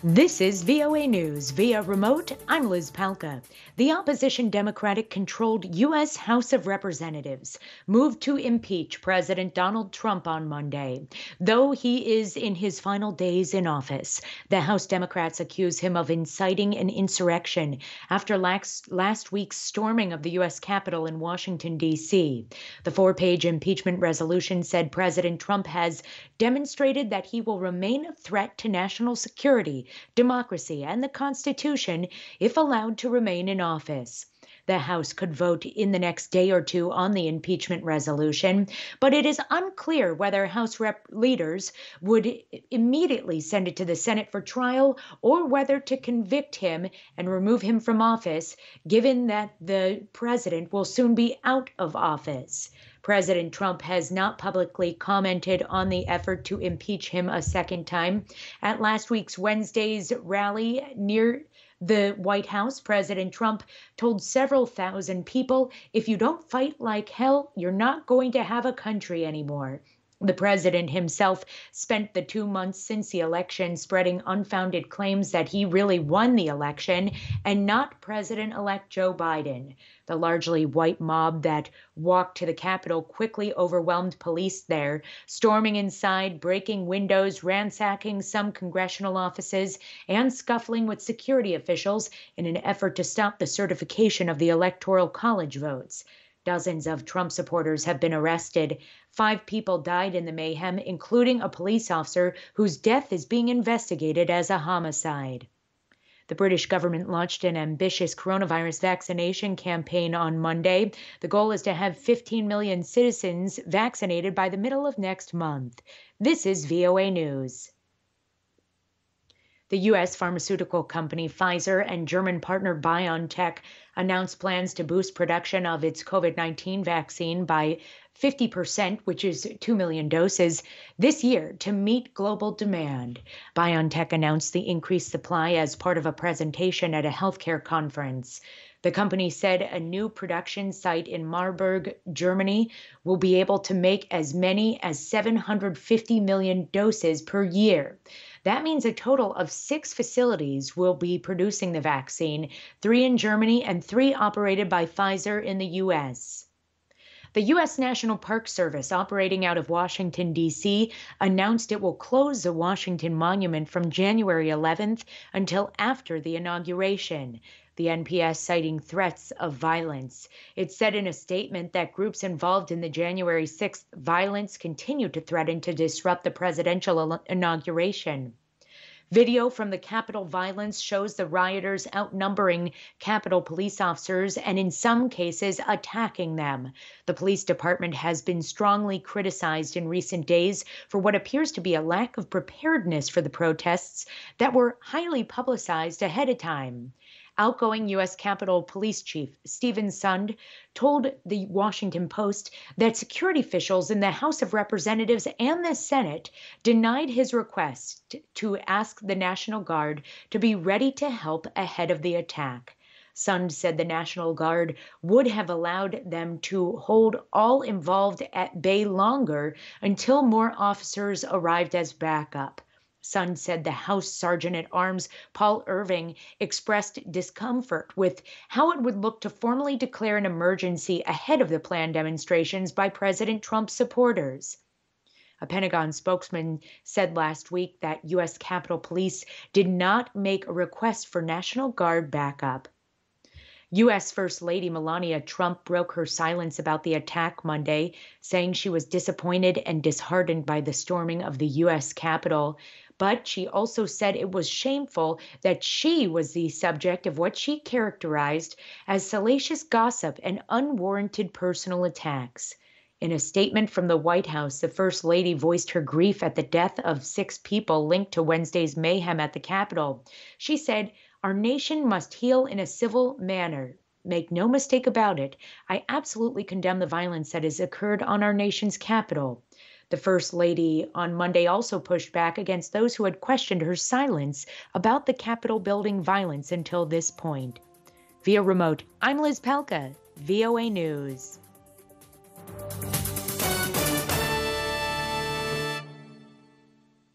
This is VOA News via remote. I'm Liz Palka. The opposition Democratic-controlled U.S. House of Representatives moved to impeach President Donald Trump on Monday. Though he is in his final days in office, the House Democrats accuse him of inciting an insurrection after last week's storming of the U.S. Capitol in Washington, D.C. The four-page impeachment resolution said President Trump has demonstrated that he will remain a threat to national security, democracy, and the Constitution if allowed to remain in office. The House could vote in the next day or two on the impeachment resolution, but it is unclear whether House leaders would immediately send it to the Senate for trial or whether to convict him and remove him from office, given that the president will soon be out of office. President Trump has not publicly commented on the effort to impeach him a second time. At last week's Wednesday's rally near the White House, President Trump told several thousand people, "If you don't fight like hell, you're not going to have a country anymore." The president himself spent the 2 months since the election spreading unfounded claims that he really won the election and not President-elect Joe Biden. The largely white mob that walked to the Capitol quickly overwhelmed police there, storming inside, breaking windows, ransacking some congressional offices, and scuffling with security officials in an effort to stop the certification of the Electoral College votes. Dozens of Trump supporters have been arrested. 5 people died in the mayhem, including a police officer whose death is being investigated as a homicide. The British government launched an ambitious coronavirus vaccination campaign on Monday. The goal is to have 15 million citizens vaccinated by the middle of next month. This is VOA News. The U.S. pharmaceutical company Pfizer and German partner BioNTech announced plans to boost production of its COVID-19 vaccine by 50%, which is 2 million doses, this year to meet global demand. BioNTech announced the increased supply as part of a presentation at a healthcare conference. The company said a new production site in Marburg, Germany, will be able to make as many as 750 million doses per year. That means a total of 6 facilities will be producing the vaccine, 3 in Germany and 3 operated by Pfizer in the U.S. The U.S. National Park Service, operating out of Washington, D.C., announced it will close the Washington Monument from January 11th until after the inauguration. The NPS citing threats of violence. It said in a statement that groups involved in the January 6th violence continue to threaten to disrupt the presidential inauguration. Video from the Capitol violence shows the rioters outnumbering Capitol police officers and in some cases attacking them. The police department has been strongly criticized in recent days for what appears to be a lack of preparedness for the protests that were highly publicized ahead of time. Outgoing U.S. Capitol Police Chief Steven Sund told the Washington Post that security officials in the House of Representatives and the Senate denied his request to ask the National Guard to be ready to help ahead of the attack. Sund said the National Guard would have allowed them to hold all involved at bay longer until more officers arrived as backup. Sund said the House Sergeant-at-Arms Paul Irving expressed discomfort with how it would look to formally declare an emergency ahead of the planned demonstrations by President Trump's supporters. A Pentagon spokesman said last week that U.S. Capitol Police did not make a request for National Guard backup. U.S. First Lady Melania Trump broke her silence about the attack Monday, saying she was disappointed and disheartened by the storming of the U.S. Capitol. But she also said it was shameful that she was the subject of what she characterized as salacious gossip and unwarranted personal attacks. In a statement from the White House, the First Lady voiced her grief at the death of 6 people linked to Wednesday's mayhem at the Capitol. She said, "Our nation must heal in a civil manner. Make no mistake about it. I absolutely condemn the violence that has occurred on our nation's Capitol." The First Lady on Monday also pushed back against those who had questioned her silence about the Capitol building violence until this point. Via remote, I'm Liz Palka, VOA News.